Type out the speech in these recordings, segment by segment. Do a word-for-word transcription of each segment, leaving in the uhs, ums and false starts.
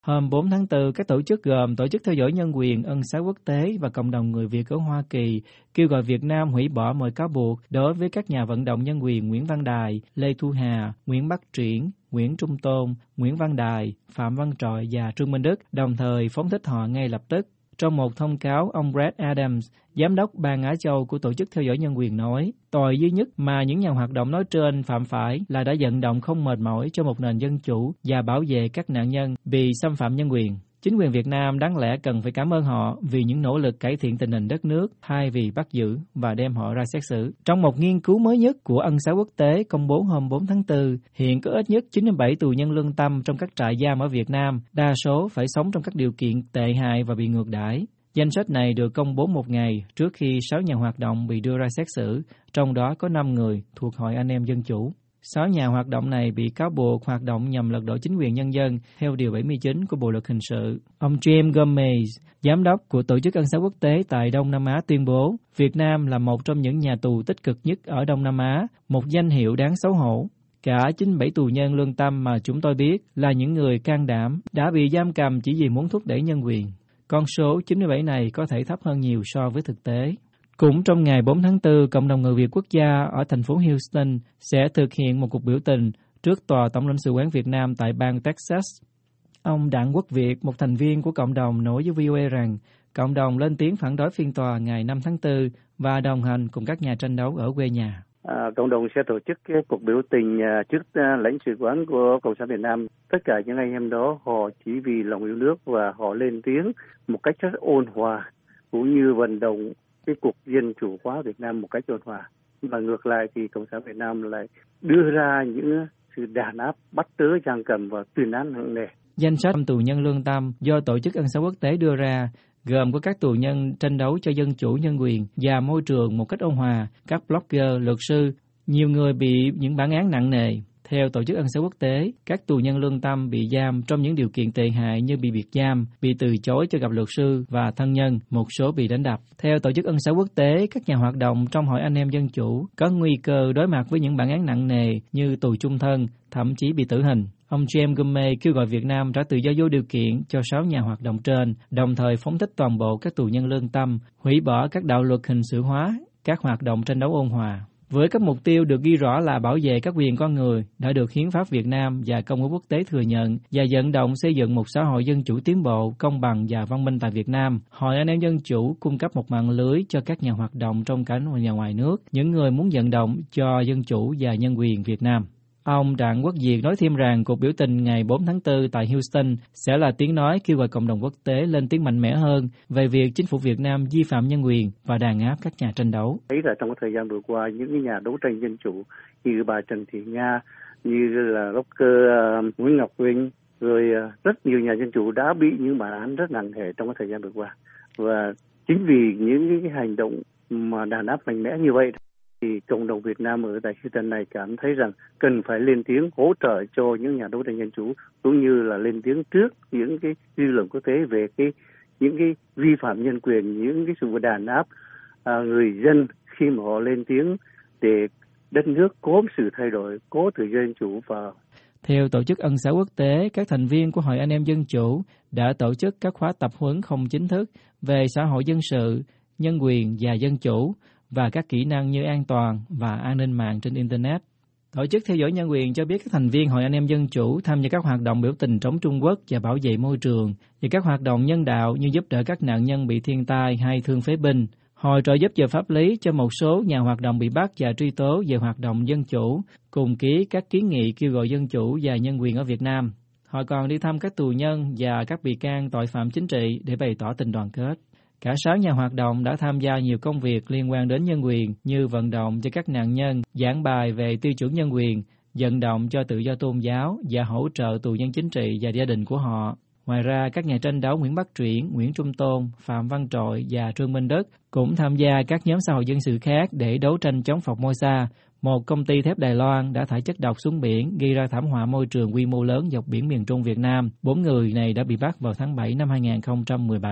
Hôm bốn tháng tư, các tổ chức gồm Tổ chức Theo dõi Nhân quyền, Ân xá Quốc tế và Cộng đồng Người Việt ở Hoa Kỳ kêu gọi Việt Nam hủy bỏ mọi cáo buộc đối với các nhà vận động nhân quyền Nguyễn Văn Đài, Lê Thu Hà, Nguyễn Bắc Triển, Nguyễn Trung Tôn, Nguyễn Văn Đài, Phạm Văn Trọi và Trương Minh Đức, đồng thời phóng thích họ ngay lập tức. Trong một thông cáo, ông Brad Adams, Giám đốc Ban Á Châu của Tổ chức Theo dõi Nhân quyền nói, tội duy nhất mà những nhà hoạt động nói trên phạm phải là đã vận động không mệt mỏi cho một nền dân chủ và bảo vệ các nạn nhân bị xâm phạm nhân quyền. Chính quyền Việt Nam đáng lẽ cần phải cảm ơn họ vì những nỗ lực cải thiện tình hình đất nước thay vì bắt giữ và đem họ ra xét xử. Trong một nghiên cứu mới nhất của Ân xá Quốc tế công bố hôm bốn tháng tư, hiện có ít nhất chín mươi bảy tù nhân lương tâm trong các trại giam ở Việt Nam, đa số phải sống trong các điều kiện tệ hại và bị ngược đãi. Danh sách này được công bố một ngày trước khi sáu nhà hoạt động bị đưa ra xét xử, trong đó có năm người thuộc Hội Anh em Dân Chủ. Sáu nhà hoạt động này bị cáo buộc hoạt động nhằm lật đổ chính quyền nhân dân theo Điều bảy mươi chín của Bộ Luật Hình sự. Ông James Gomez, Giám đốc của Tổ chức Ân xá Quốc tế tại Đông Nam Á tuyên bố, Việt Nam là một trong những nhà tù tích cực nhất ở Đông Nam Á, một danh hiệu đáng xấu hổ. Cả chín mươi bảy tù nhân lương tâm mà chúng tôi biết là những người can đảm đã bị giam cầm chỉ vì muốn thúc đẩy nhân quyền. Con số chín mươi bảy này có thể thấp hơn nhiều so với thực tế. Cũng trong ngày bốn tháng tư, Cộng đồng Người Việt Quốc gia ở thành phố Houston sẽ thực hiện một cuộc biểu tình trước tòa Tổng lãnh sự quán Việt Nam tại bang Texas. Ông Đặng Quốc Việt, một thành viên của cộng đồng, nói với vê o a rằng cộng đồng lên tiếng phản đối phiên tòa ngày năm tháng tư và đồng hành cùng các nhà tranh đấu ở quê nhà. À, cộng đồng sẽ tổ chức cái cuộc biểu tình trước uh, lãnh sự quán của Cộng sản Việt Nam. Tất cả những anh em đó họ chỉ vì lòng yêu nước và họ lên tiếng một cách rất ôn hòa, cũng như vận động cái cuộc dân chủ hóa Việt Nam một cách ôn hòa. Mà ngược lại thì Cộng sản Việt Nam lại đưa ra những sự đàn áp, bắt tớ giam cầm và tuyên án nặng nề. Danh sách tù nhân lương tâm do Tổ chức Ân xá Quốc tế đưa ra gồm có các tù nhân tranh đấu cho dân chủ, nhân quyền và môi trường một cách ôn hòa, các blogger, luật sư, nhiều người bị những bản án nặng nề. Theo Tổ chức Ân xá Quốc tế, các tù nhân lương tâm bị giam trong những điều kiện tệ hại như bị biệt giam, bị từ chối cho gặp luật sư và thân nhân, một số bị đánh đập. Theo Tổ chức Ân xá Quốc tế, các nhà hoạt động trong Hội Anh em Dân Chủ có nguy cơ đối mặt với những bản án nặng nề như tù chung thân, thậm chí bị tử hình. Ông James Gomez kêu gọi Việt Nam trả tự do vô điều kiện cho sáu nhà hoạt động trên, đồng thời phóng thích toàn bộ các tù nhân lương tâm, hủy bỏ các đạo luật hình sự hóa, các hoạt động tranh đấu ôn hòa. Với các mục tiêu được ghi rõ là bảo vệ các quyền con người đã được Hiến pháp Việt Nam và Công ước Quốc tế thừa nhận và vận động xây dựng một xã hội dân chủ tiến bộ, công bằng và văn minh tại Việt Nam, Hội Anh em Dân Chủ cung cấp một mạng lưới cho các nhà hoạt động trong cả và ngoài nước, những người muốn vận động cho dân chủ và nhân quyền Việt Nam. Ông Đặng Quốc Việt nói thêm rằng cuộc biểu tình ngày bốn tháng tư tại Houston sẽ là tiếng nói kêu gọi cộng đồng quốc tế lên tiếng mạnh mẽ hơn về việc chính phủ Việt Nam vi phạm nhân quyền và đàn áp các nhà tranh đấu. Thấy là trong thời gian vừa qua, những nhà đấu tranh dân chủ như bà Trần Thị Nga, như là blogger Nguyễn Ngọc Vinh, rồi rất nhiều nhà dân chủ đã bị những bản án rất nặng nề trong thời gian vừa qua. Và chính vì những cái hành động mà đàn áp mạnh mẽ như vậy, thì cộng đồng Việt Nam ở tại Houston này cảm thấy rằng cần phải lên tiếng hỗ trợ cho những nhà đấu tranh dân chủ, cũng như là lên tiếng trước những cái dư luận quốc tế về cái những cái vi phạm nhân quyền, những cái sự đàn áp à, người dân khi mà họ lên tiếng để đất nước có sự thay đổi, có tự do dân chủ. Và theo Tổ chức Ân xá Quốc tế, các thành viên của Hội Anh em Dân Chủ đã tổ chức các khóa tập huấn không chính thức về xã hội dân sự, nhân quyền và dân chủ, và các kỹ năng như an toàn và an ninh mạng trên Internet. Tổ chức Theo dõi Nhân quyền cho biết các thành viên Hội Anh em Dân Chủ tham gia các hoạt động biểu tình chống Trung Quốc và bảo vệ môi trường, và các hoạt động nhân đạo như giúp đỡ các nạn nhân bị thiên tai hay thương phế binh, hội trợ giúp về pháp lý cho một số nhà hoạt động bị bắt và truy tố về hoạt động dân chủ, cùng ký các kiến nghị kêu gọi dân chủ và nhân quyền ở Việt Nam. Họ còn đi thăm các tù nhân và các bị can tội phạm chính trị để bày tỏ tình đoàn kết. Cả sáu nhà hoạt động đã tham gia nhiều công việc liên quan đến nhân quyền như vận động cho các nạn nhân, giảng bài về tiêu chuẩn nhân quyền, vận động cho tự do tôn giáo và hỗ trợ tù nhân chính trị và gia đình của họ. Ngoài ra, các nhà tranh đấu Nguyễn Bắc Triển, Nguyễn Trung Tôn, Phạm Văn Trọi và Trương Minh Đức cũng tham gia các nhóm xã hội dân sự khác để đấu tranh chống Formosa, một công ty thép Đài Loan đã thải chất độc xuống biển gây ra thảm họa môi trường quy mô lớn dọc biển miền Trung Việt Nam. Bốn người này đã bị bắt vào tháng bảy năm hai nghìn không trăm mười bảy.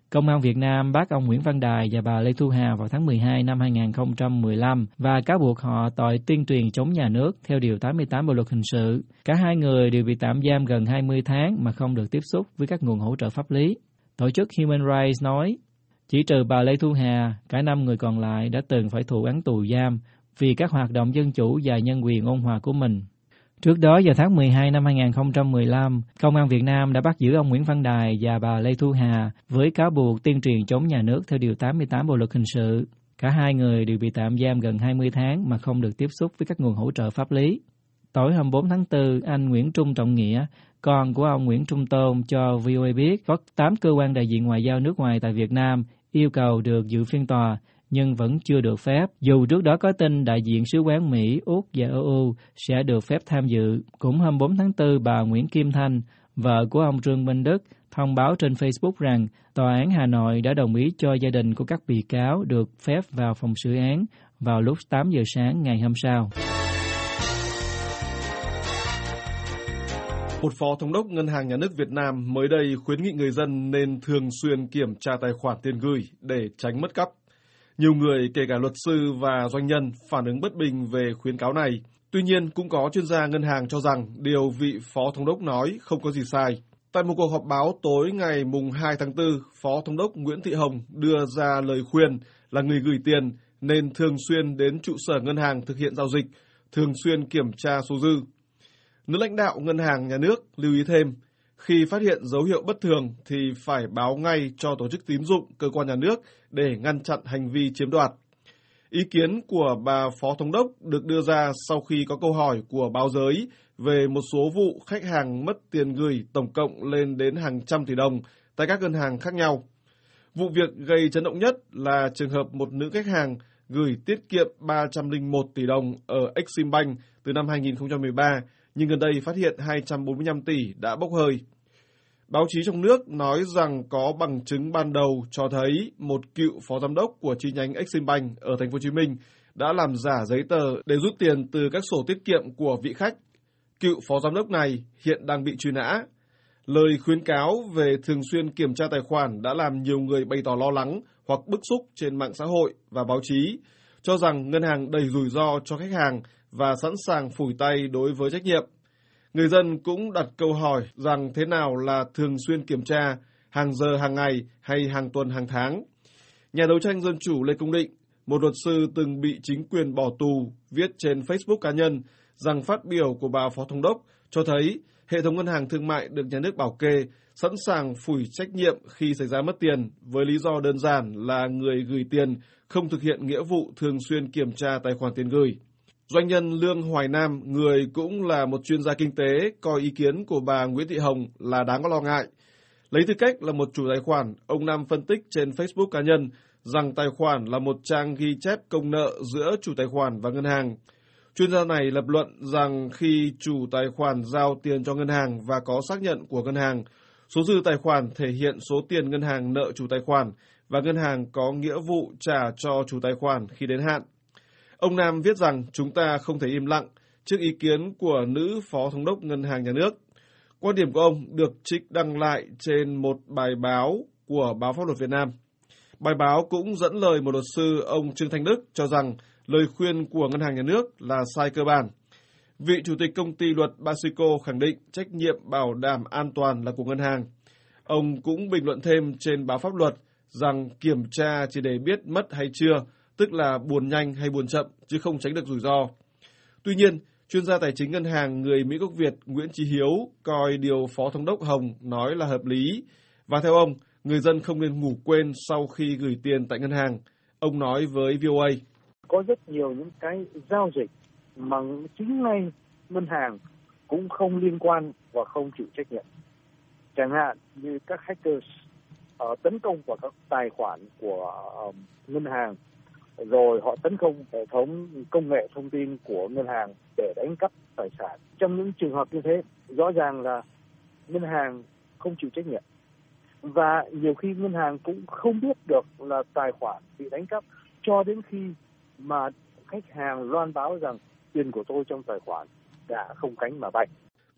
Công an Việt Nam bắt ông Nguyễn Văn Đài và bà Lê Thu Hà vào tháng mười hai năm hai nghìn không trăm mười lăm và cáo buộc họ tội tuyên truyền chống nhà nước theo Điều tám mươi tám Bộ Luật Hình sự. Cả hai người đều bị tạm giam gần hai mươi tháng mà không được tiếp xúc với các nguồn hỗ trợ pháp lý. Tổ chức Human Rights nói, chỉ trừ bà Lê Thu Hà, cả năm người còn lại đã từng phải thụ án tù giam vì các hoạt động dân chủ và nhân quyền ôn hòa của mình. Trước đó vào tháng mười hai năm hai nghìn không trăm mười lăm, Công an Việt Nam đã bắt giữ ông Nguyễn Văn Đài và bà Lê Thu Hà với cáo buộc tuyên truyền chống nhà nước theo Điều tám mươi tám Bộ Luật Hình sự. Cả hai người đều bị tạm giam gần hai mươi tháng mà không được tiếp xúc với các nguồn hỗ trợ pháp lý. Tối hai mươi bốn tháng tư, anh Nguyễn Trung Trọng Nghĩa, con của ông Nguyễn Trung Tôn, cho vê o a biết có tám cơ quan đại diện ngoại giao nước ngoài tại Việt Nam yêu cầu được dự phiên tòa, nhưng vẫn chưa được phép, dù trước đó có tin đại diện sứ quán Mỹ, Úc và e u sẽ được phép tham dự. Cũng hai mươi bốn tháng tư, bà Nguyễn Kim Thanh, vợ của ông Trương Minh Đức, thông báo trên Facebook rằng Tòa án Hà Nội đã đồng ý cho gia đình của các bị cáo được phép vào phòng xử án vào lúc tám giờ sáng ngày hôm sau. Một phó thống đốc Ngân hàng Nhà nước Việt Nam mới đây khuyến nghị người dân nên thường xuyên kiểm tra tài khoản tiền gửi để tránh mất cắp. Nhiều người, kể cả luật sư và doanh nhân, phản ứng bất bình về khuyến cáo này. Tuy nhiên, cũng có chuyên gia ngân hàng cho rằng điều vị phó thống đốc nói không có gì sai. Tại một cuộc họp báo tối ngày mùng hai tháng tư, Phó Thống đốc Nguyễn Thị Hồng đưa ra lời khuyên là người gửi tiền nên thường xuyên đến trụ sở ngân hàng thực hiện giao dịch, thường xuyên kiểm tra số dư. Nữ lãnh đạo Ngân hàng Nhà nước lưu ý thêm, khi phát hiện dấu hiệu bất thường thì phải báo ngay cho tổ chức tín dụng, cơ quan nhà nước để ngăn chặn hành vi chiếm đoạt. Ý kiến của bà Phó Thống đốc được đưa ra sau khi có câu hỏi của báo giới về một số vụ khách hàng mất tiền gửi tổng cộng lên đến hàng trăm tỷ đồng tại các ngân hàng khác nhau. Vụ việc gây chấn động nhất là trường hợp một nữ khách hàng gửi tiết kiệm ba trăm lẻ một tỷ đồng ở Eximbank từ năm hai nghìn không trăm mười ba, nhưng gần đây phát hiện hai trăm bốn mươi lăm tỷ đã bốc hơi. Báo chí trong nước nói rằng có bằng chứng ban đầu cho thấy một cựu phó giám đốc của chi nhánh Eximbank ở thành phố Hồ Chí Minh đã làm giả giấy tờ để rút tiền từ các sổ tiết kiệm của vị khách. Cựu phó giám đốc này hiện đang bị truy nã. Lời khuyến cáo về thường xuyên kiểm tra tài khoản đã làm nhiều người bày tỏ lo lắng hoặc bức xúc trên mạng xã hội và báo chí, cho rằng ngân hàng đầy rủi ro cho khách hàng và sẵn sàng phủi tay đối với trách nhiệm. Người dân cũng đặt câu hỏi rằng thế nào là thường xuyên kiểm tra, hàng giờ hàng ngày hay hàng tuần hàng tháng. Nhà đấu tranh dân chủ Lê Công Định, một luật sư từng bị chính quyền bỏ tù, viết trên Facebook cá nhân rằng phát biểu của bà Phó Thống đốc cho thấy hệ thống ngân hàng thương mại được nhà nước bảo kê sẵn sàng phủi trách nhiệm khi xảy ra mất tiền với lý do đơn giản là người gửi tiền không thực hiện nghĩa vụ thường xuyên kiểm tra tài khoản tiền gửi. Doanh nhân Lương Hoài Nam, người cũng là một chuyên gia kinh tế, coi ý kiến của bà Nguyễn Thị Hồng là đáng có lo ngại. Lấy tư cách là một chủ tài khoản, ông Nam phân tích trên Facebook cá nhân rằng tài khoản là một trang ghi chép công nợ giữa chủ tài khoản và ngân hàng. Chuyên gia này lập luận rằng khi chủ tài khoản giao tiền cho ngân hàng và có xác nhận của ngân hàng, số dư tài khoản thể hiện số tiền ngân hàng nợ chủ tài khoản và ngân hàng có nghĩa vụ trả cho chủ tài khoản khi đến hạn. Ông Nam viết rằng chúng ta không thể im lặng trước ý kiến của nữ Phó Thống đốc Ngân hàng Nhà nước. Quan điểm của ông được trích đăng lại trên một bài báo của Báo Pháp luật Việt Nam. Bài báo cũng dẫn lời một luật sư ông Trương Thanh Đức cho rằng lời khuyên của Ngân hàng Nhà nước là sai cơ bản. Vị Chủ tịch Công ty Luật Basico khẳng định trách nhiệm bảo đảm an toàn là của ngân hàng. Ông cũng bình luận thêm trên Báo Pháp luật rằng kiểm tra chỉ để biết mất hay chưa, tức là buồn nhanh hay buồn chậm, chứ không tránh được rủi ro. Tuy nhiên, chuyên gia tài chính ngân hàng người Mỹ gốc Việt Nguyễn Chí Hiếu coi điều Phó Thống đốc Hồng nói là hợp lý. Và theo ông, người dân không nên ngủ quên sau khi gửi tiền tại ngân hàng. Ông nói với vê o a. Có rất nhiều những cái giao dịch mà chính ngay ngân hàng cũng không liên quan và không chịu trách nhiệm. Chẳng hạn như các hackers uh, tấn công vào các tài khoản của uh, ngân hàng, rồi họ tấn công hệ thống công nghệ thông tin của ngân hàng để đánh cắp tài sản. Trong những trường hợp như thế, rõ ràng là ngân hàng không chịu trách nhiệm. Và nhiều khi ngân hàng cũng không biết được là tài khoản bị đánh cắp cho đến khi mà khách hàng loan báo rằng tiền của tôi trong tài khoản đã không cánh mà bay.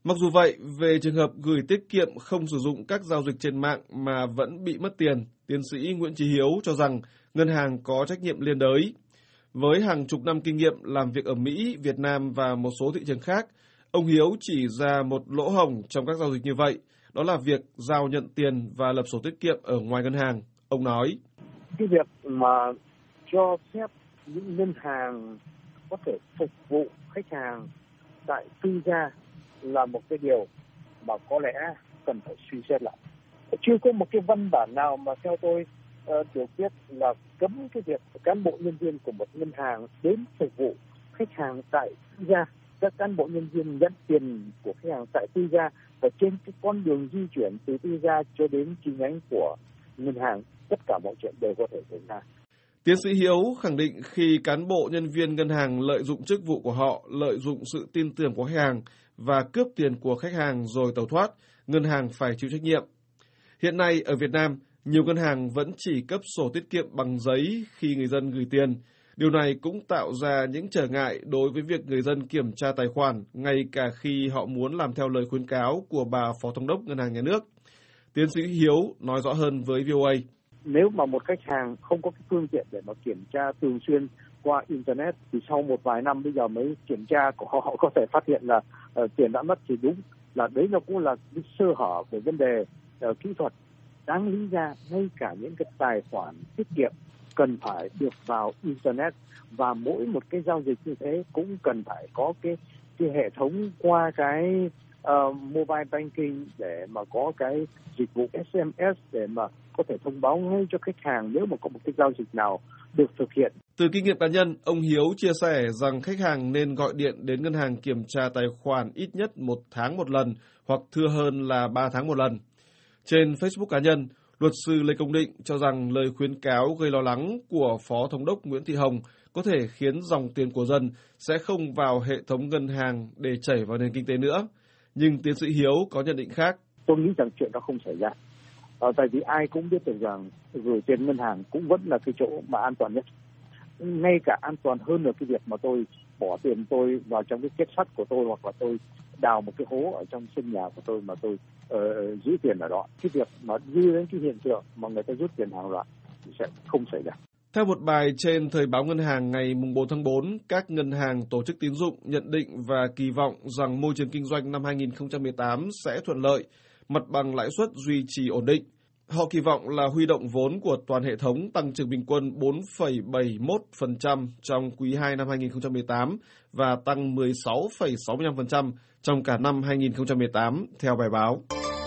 Mặc dù vậy, về trường hợp gửi tiết kiệm không sử dụng các giao dịch trên mạng mà vẫn bị mất tiền, tiến sĩ Nguyễn Chí Hiếu cho rằng ngân hàng có trách nhiệm liên đới. Với hàng chục năm kinh nghiệm làm việc ở Mỹ, Việt Nam và một số thị trường khác, ông Hiếu chỉ ra một lỗ hổng trong các giao dịch như vậy, đó là việc giao nhận tiền và lập sổ tiết kiệm ở ngoài ngân hàng. Ông nói, cái việc mà cho phép những ngân hàng có thể phục vụ khách hàng tại tư gia là một cái điều mà có lẽ cần phải suy xét lại. Chưa có một cái văn bản nào mà theo tôi uh, được biết là cấm cái việc cán bộ nhân viên của một ngân hàng đến phục vụ khách hàng tại tư gia. Các cán bộ nhân viên nhận tiền của khách hàng tại tư gia và trên cái con đường di chuyển từ tư gia cho đến chi nhánh của ngân hàng, tất cả mọi chuyện đều có thể xảy ra. Tiến sĩ Hiếu khẳng định khi cán bộ nhân viên ngân hàng lợi dụng chức vụ của họ, lợi dụng sự tin tưởng của khách hàng và cướp tiền của khách hàng rồi tẩu thoát, ngân hàng phải chịu trách nhiệm. Hiện nay ở Việt Nam, nhiều ngân hàng vẫn chỉ cấp sổ tiết kiệm bằng giấy khi người dân gửi tiền. Điều này cũng tạo ra những trở ngại đối với việc người dân kiểm tra tài khoản, ngay cả khi họ muốn làm theo lời khuyến cáo của bà Phó Thống đốc Ngân hàng Nhà nước. Tiến sĩ Hiếu nói rõ hơn với vê o a. Nếu mà một khách hàng không có cái phương tiện để mà kiểm tra thường xuyên qua Internet, thì sau một vài năm bây giờ mới kiểm tra của họ, họ có thể phát hiện là uh, tiền đã mất, thì đúng là đấy nó cũng là cái sơ hở về vấn đề uh, kỹ thuật. Đáng lý ra ngay cả những cái tài khoản tiết kiệm cần phải được vào Internet, và mỗi một cái giao dịch như thế cũng cần phải có cái, cái hệ thống qua cái uh, mobile banking để mà có cái dịch vụ ét em ét để mà có thể thông báo ngay cho khách hàng nếu mà có một cái giao dịch nào được thực hiện. Từ kinh nghiệm cá nhân, ông Hiếu chia sẻ rằng khách hàng nên gọi điện đến ngân hàng kiểm tra tài khoản ít nhất một tháng một lần hoặc thưa hơn là ba tháng một lần. Trên Facebook cá nhân, luật sư Lê Công Định cho rằng lời khuyến cáo gây lo lắng của Phó Thống đốc Nguyễn Thị Hồng có thể khiến dòng tiền của dân sẽ không vào hệ thống ngân hàng để chảy vào nền kinh tế nữa. Nhưng tiến sĩ Hiếu có nhận định khác. Tôi nghĩ rằng chuyện đó không xảy ra. Ờ, tại vì ai cũng biết được rằng gửi tiền ngân hàng cũng vẫn là cái chỗ mà an toàn nhất. Ngay cả an toàn hơn là cái việc mà tôi bỏ tiền tôi vào trong cái kết sắt của tôi, hoặc là tôi đào một cái hố ở trong sân nhà của tôi mà tôi uh, giữ tiền ở đó. Cái việc mà đưa đến cái hiện tượng mà người ta rút tiền hàng loạt sẽ không xảy ra. Theo một bài trên Thời báo Ngân hàng ngày bốn tháng tư, các ngân hàng tổ chức tín dụng nhận định và kỳ vọng rằng môi trường kinh doanh năm hai nghìn không trăm mười tám sẽ thuận lợi, mặt bằng lãi suất duy trì ổn định. Họ kỳ vọng là huy động vốn của toàn hệ thống tăng trưởng bình quân bốn phẩy bảy mươi mốt phần trăm trong quý hai năm hai nghìn không trăm mười tám và tăng mười sáu phẩy sáu mươi lăm phần trăm trong cả năm hai nghìn không trăm mười tám, theo bài báo.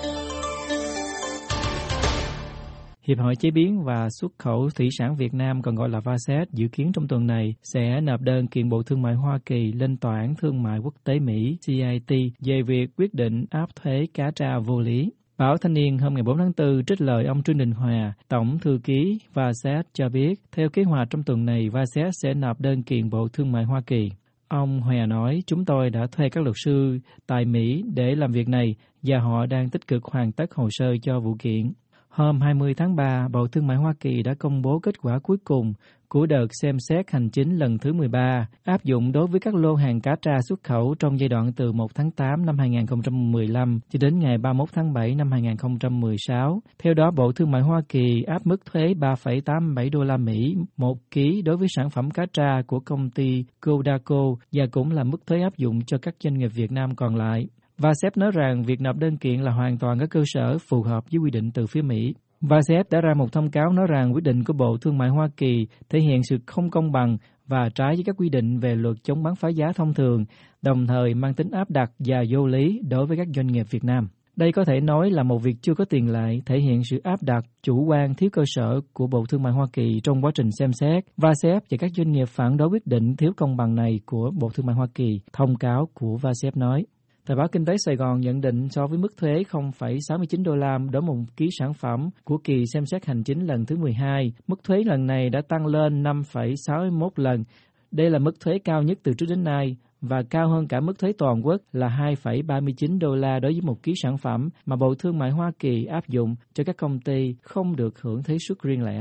Hiệp hội Chế biến và Xuất khẩu Thủy sản Việt Nam, còn gọi là vê a ét e, dự kiến trong tuần này sẽ nộp đơn kiện Bộ Thương mại Hoa Kỳ lên Tòa án Thương mại Quốc tế Mỹ xê i tê về việc quyết định áp thuế cá tra vô lý. Báo Thanh niên hôm ngày bốn tháng tư trích lời ông Trương Đình Hòa, Tổng thư ký vê a ét e cho biết, theo kế hoạch trong tuần này, vê a ét e sẽ nộp đơn kiện Bộ Thương mại Hoa Kỳ. Ông Hòa nói, chúng tôi đã thuê các luật sư tại Mỹ để làm việc này và họ đang tích cực hoàn tất hồ sơ cho vụ kiện. Hôm hai mươi tháng ba, Bộ Thương mại Hoa Kỳ đã công bố kết quả cuối cùng của đợt xem xét hành chính lần thứ mười ba, áp dụng đối với các lô hàng cá tra xuất khẩu trong giai đoạn từ một tháng tám năm hai nghìn không trăm mười lăm cho đến ngày ba mươi mốt tháng bảy năm hai nghìn không trăm mười sáu. Theo đó, Bộ Thương mại Hoa Kỳ áp mức thuế ba phẩy tám mươi bảy đô la Mỹ một ký đối với sản phẩm cá tra của công ty Codaco và cũng là mức thuế áp dụng cho các doanh nghiệp Việt Nam còn lại. vê a ét e nói rằng việc nộp đơn kiện là hoàn toàn có cơ sở phù hợp với quy định từ phía Mỹ. vê a ét e đã ra một thông cáo nói rằng quyết định của Bộ Thương mại Hoa Kỳ thể hiện sự không công bằng và trái với các quy định về luật chống bán phá giá thông thường, đồng thời mang tính áp đặt và vô lý đối với các doanh nghiệp Việt Nam. Đây có thể nói là một việc chưa có tiền lệ, thể hiện sự áp đặt, chủ quan, thiếu cơ sở của Bộ Thương mại Hoa Kỳ trong quá trình xem xét. vê a ét e và các doanh nghiệp phản đối quyết định thiếu công bằng này của Bộ Thương mại Hoa Kỳ, thông cáo của vê a ét e nói. Thời báo Kinh tế Sài Gòn nhận định so với mức thuế không phẩy sáu mươi chín đô la đối một ký sản phẩm của kỳ xem xét hành chính lần thứ mười hai, mức thuế lần này đã tăng lên năm phẩy sáu mươi mốt lần. Đây là mức thuế cao nhất từ trước đến nay và cao hơn cả mức thuế toàn quốc là hai phẩy ba mươi chín đô la đối với một ký sản phẩm mà Bộ Thương mại Hoa Kỳ áp dụng cho các công ty không được hưởng thuế suất riêng lẻ.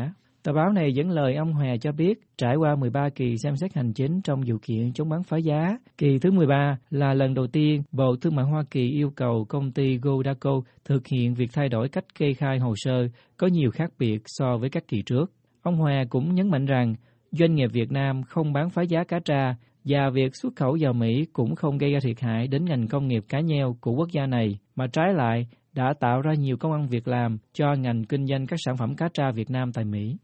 Tờ báo này dẫn lời ông Hòe cho biết, trải qua mười ba kỳ xem xét hành chính trong vụ kiện chống bán phá giá, kỳ thứ mười ba là lần đầu tiên Bộ Thương mại Hoa Kỳ yêu cầu công ty Godaco thực hiện việc thay đổi cách kê khai hồ sơ có nhiều khác biệt so với các kỳ trước. Ông Hòe cũng nhấn mạnh rằng doanh nghiệp Việt Nam không bán phá giá cá tra và việc xuất khẩu vào Mỹ cũng không gây ra thiệt hại đến ngành công nghiệp cá nheo của quốc gia này, mà trái lại đã tạo ra nhiều công ăn việc làm cho ngành kinh doanh các sản phẩm cá tra Việt Nam tại Mỹ.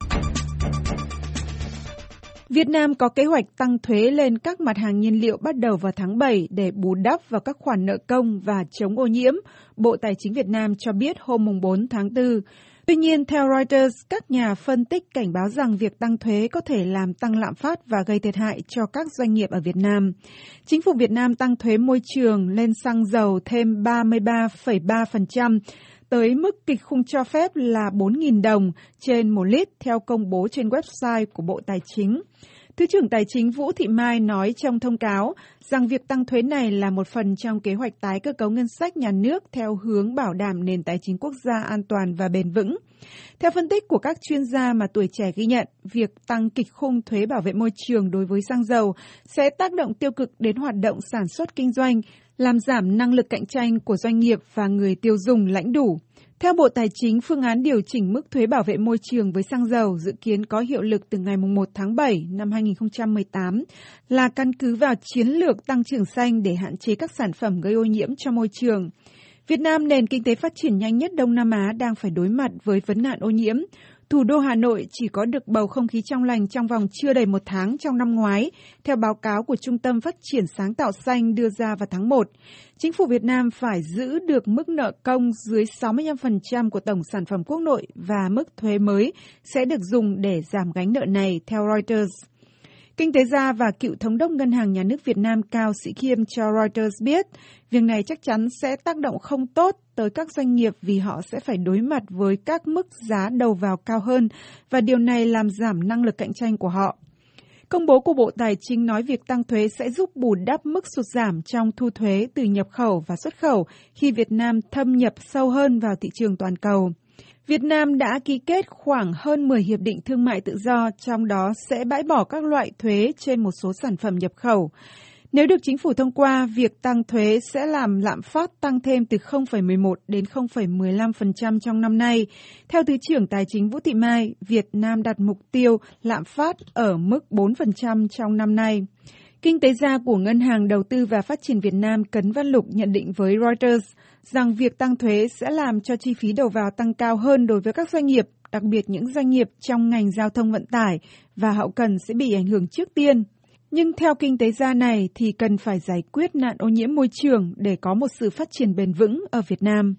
Việt Nam có kế hoạch tăng thuế lên các mặt hàng nhiên liệu bắt đầu vào tháng bảy để bù đắp vào các khoản nợ công và chống ô nhiễm, Bộ Tài chính Việt Nam cho biết hôm bốn tháng tư. Tuy nhiên, theo Reuters, các nhà phân tích cảnh báo rằng việc tăng thuế có thể làm tăng lạm phát và gây thiệt hại cho các doanh nghiệp ở Việt Nam. Chính phủ Việt Nam tăng thuế môi trường lên xăng dầu thêm ba mươi ba phẩy ba phần trăm, tới mức kịch khung cho phép là bốn nghìn đồng trên một lít theo công bố trên website của Bộ Tài chính. Thứ trưởng Tài chính Vũ Thị Mai nói trong thông cáo rằng việc tăng thuế này là một phần trong kế hoạch tái cơ cấu ngân sách nhà nước theo hướng bảo đảm nền tài chính quốc gia an toàn và bền vững. Theo phân tích của các chuyên gia mà Tuổi Trẻ ghi nhận, việc tăng kịch khung thuế bảo vệ môi trường đối với xăng dầu sẽ tác động tiêu cực đến hoạt động sản xuất kinh doanh, làm giảm năng lực cạnh tranh của doanh nghiệp và người tiêu dùng lãnh đủ. Theo Bộ Tài chính, phương án điều chỉnh mức thuế bảo vệ môi trường với xăng dầu dự kiến có hiệu lực từ ngày một tháng bảy năm hai nghìn không trăm mười tám là căn cứ vào chiến lược tăng trưởng xanh để hạn chế các sản phẩm gây ô nhiễm cho môi trường. Việt Nam, nền kinh tế phát triển nhanh nhất Đông Nam Á, đang phải đối mặt với vấn nạn ô nhiễm. Thủ đô Hà Nội chỉ có được bầu không khí trong lành trong vòng chưa đầy một tháng trong năm ngoái, theo báo cáo của Trung tâm Phát triển Sáng tạo Xanh đưa ra vào tháng một. Chính phủ Việt Nam phải giữ được mức nợ công dưới sáu mươi lăm phần trăm của tổng sản phẩm quốc nội và mức thuế mới sẽ được dùng để giảm gánh nợ này, theo Reuters. Kinh tế gia và cựu thống đốc Ngân hàng Nhà nước Việt Nam Cao Sĩ Khiêm cho Reuters biết, việc này chắc chắn sẽ tác động không tốt tới các doanh nghiệp vì họ sẽ phải đối mặt với các mức giá đầu vào cao hơn và điều này làm giảm năng lực cạnh tranh của họ. Công bố của Bộ Tài chính nói việc tăng thuế sẽ giúp bù đắp mức sụt giảm trong thu thuế từ nhập khẩu và xuất khẩu khi Việt Nam thâm nhập sâu hơn vào thị trường toàn cầu. Việt Nam đã ký kết khoảng hơn mười hiệp định thương mại tự do, trong đó sẽ bãi bỏ các loại thuế trên một số sản phẩm nhập khẩu. Nếu được chính phủ thông qua, việc tăng thuế sẽ làm lạm phát tăng thêm từ không phẩy mười một đến không phẩy mười lăm phần trăm trong năm nay. Theo Thứ trưởng Tài chính Vũ Thị Mai, Việt Nam đặt mục tiêu lạm phát ở mức bốn phần trăm trong năm nay. Kinh tế gia của Ngân hàng Đầu tư và Phát triển Việt Nam Cấn Văn Lục nhận định với Reuters rằng việc tăng thuế sẽ làm cho chi phí đầu vào tăng cao hơn đối với các doanh nghiệp, đặc biệt những doanh nghiệp trong ngành giao thông vận tải và hậu cần sẽ bị ảnh hưởng trước tiên. Nhưng theo kinh tế gia này thì cần phải giải quyết nạn ô nhiễm môi trường để có một sự phát triển bền vững ở Việt Nam.